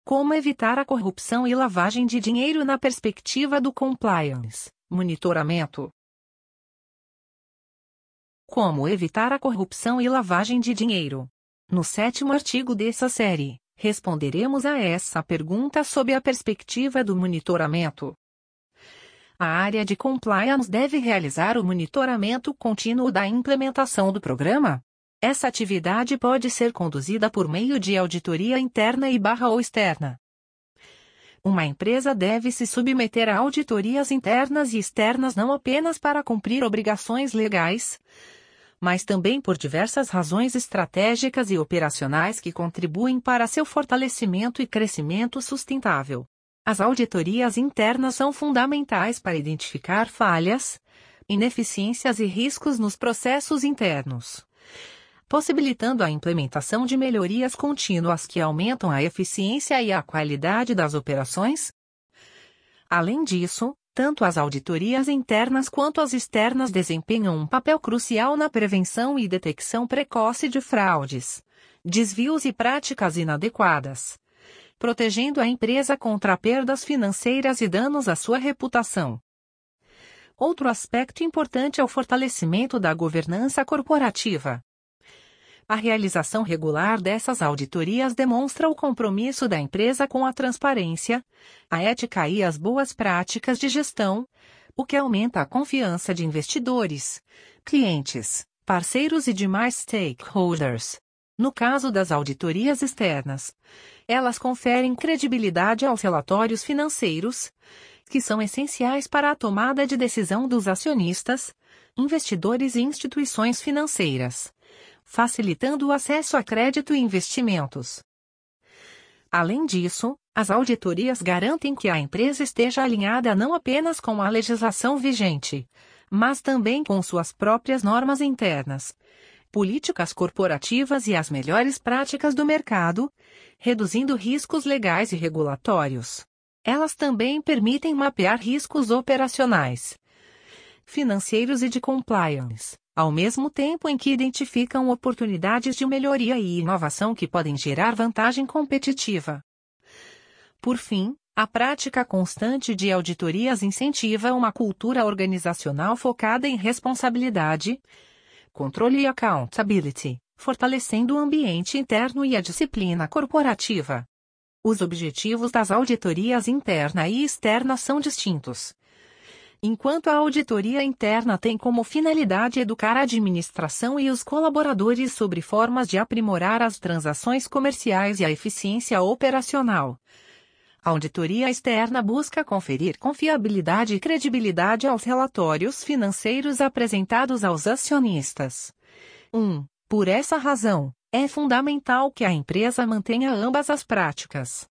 Como evitar a corrupção e lavagem de dinheiro na perspectiva do compliance, monitoramento. Como evitar a corrupção e lavagem de dinheiro? No 7º artigo dessa série, responderemos a essa pergunta sob a perspectiva do monitoramento. A área de compliance deve realizar o monitoramento contínuo da implementação do programa. Essa atividade pode ser conduzida por meio de auditoria interna ou externa. Uma empresa deve se submeter a auditorias internas e externas não apenas para cumprir obrigações legais, mas também por diversas razões estratégicas e operacionais que contribuem para seu fortalecimento e crescimento sustentável. As auditorias internas são fundamentais para identificar falhas, ineficiências e riscos nos processos internos, possibilitando a implementação de melhorias contínuas que aumentam a eficiência e a qualidade das operações. Além disso, tanto as auditorias internas quanto as externas desempenham um papel crucial na prevenção e detecção precoce de fraudes, desvios e práticas inadequadas, protegendo a empresa contra perdas financeiras e danos à sua reputação. Outro aspecto importante é o fortalecimento da governança corporativa. A realização regular dessas auditorias demonstra o compromisso da empresa com a transparência, a ética e as boas práticas de gestão, o que aumenta a confiança de investidores, clientes, parceiros e demais stakeholders. No caso das auditorias externas, elas conferem credibilidade aos relatórios financeiros, que são essenciais para a tomada de decisão dos acionistas, investidores e instituições financeiras, facilitando o acesso a crédito e investimentos. Além disso, as auditorias garantem que a empresa esteja alinhada não apenas com a legislação vigente, mas também com suas próprias normas internas, políticas corporativas e as melhores práticas do mercado, reduzindo riscos legais e regulatórios. Elas também permitem mapear riscos operacionais, financeiros e de compliance, ao mesmo tempo em que identificam oportunidades de melhoria e inovação que podem gerar vantagem competitiva. Por fim, a prática constante de auditorias incentiva uma cultura organizacional focada em responsabilidade, controle e accountability, fortalecendo o ambiente interno e a disciplina corporativa. Os objetivos das auditorias interna e externa são distintos. Enquanto a auditoria interna tem como finalidade educar a administração e os colaboradores sobre formas de aprimorar as transações comerciais e a eficiência operacional, a auditoria externa busca conferir confiabilidade e credibilidade aos relatórios financeiros apresentados aos acionistas. Por essa razão, é fundamental que a empresa mantenha ambas as práticas.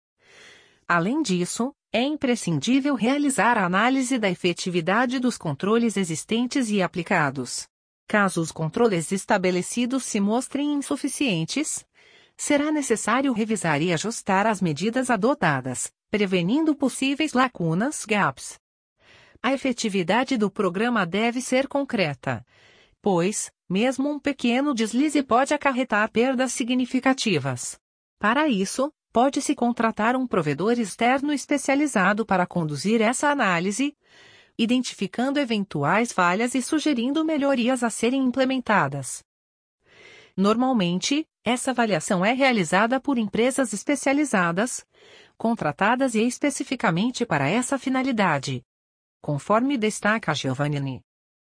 Além disso, é imprescindível realizar a análise da efetividade dos controles existentes e aplicados. Caso os controles estabelecidos se mostrem insuficientes, será necessário revisar e ajustar as medidas adotadas, prevenindo possíveis lacunas, gaps. A efetividade do programa deve ser concreta, pois, mesmo um pequeno deslize pode acarretar perdas significativas. Para isso, pode-se contratar um provedor externo especializado para conduzir essa análise, identificando eventuais falhas e sugerindo melhorias a serem implementadas. Normalmente, essa avaliação é realizada por empresas especializadas, contratadas especificamente para essa finalidade, conforme destaca Giovannini.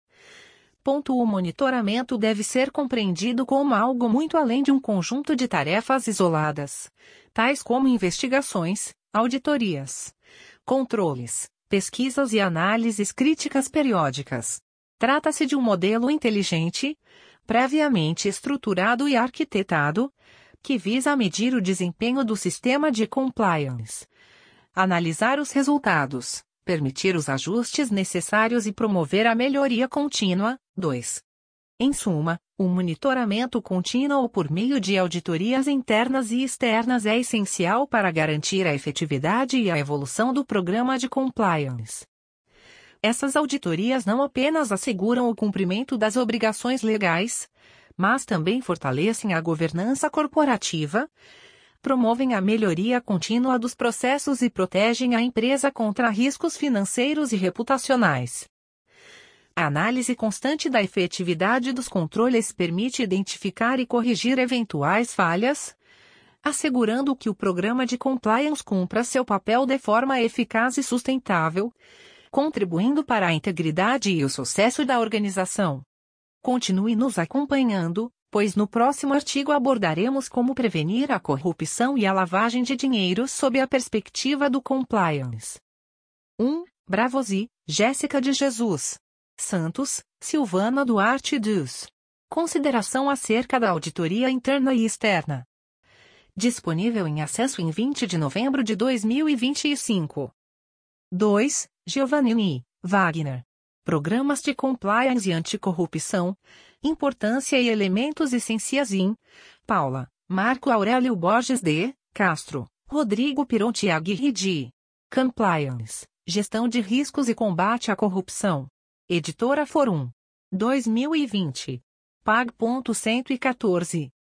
O monitoramento deve ser compreendido como algo muito além de um conjunto de tarefas isoladas, tais como investigações, auditorias, controles, pesquisas e análises críticas periódicas. Trata-se de um modelo inteligente, previamente estruturado e arquitetado, que visa medir o desempenho do sistema de compliance, analisar os resultados, permitir os ajustes necessários e promover a melhoria contínua. 2. Em suma, o monitoramento contínuo por meio de auditorias internas e externas é essencial para garantir a efetividade e a evolução do programa de compliance. Essas auditorias não apenas asseguram o cumprimento das obrigações legais, mas também fortalecem a governança corporativa, promovem a melhoria contínua dos processos e protegem a empresa contra riscos financeiros e reputacionais. A análise constante da efetividade dos controles permite identificar e corrigir eventuais falhas, assegurando que o programa de compliance cumpra seu papel de forma eficaz e sustentável, contribuindo para a integridade e o sucesso da organização. Continue nos acompanhando, pois no próximo artigo abordaremos como prevenir a corrupção e a lavagem de dinheiro sob a perspectiva do compliance. 1. Bravosi, Jéssica de Jesus Santos, Silvana Duarte dos. Consideração acerca da auditoria interna e externa. Disponível em acesso em 20 de novembro de 2025. 2. Giovannini, Wagner. Programas de Compliance e Anticorrupção, Importância e Elementos Essenciais em Paula, Marco Aurélio Borges de Castro, Rodrigo Pironti Aguirre de Compliance, Gestão de Riscos e Combate à Corrupção. Editora Forum. 2020. Pag.114.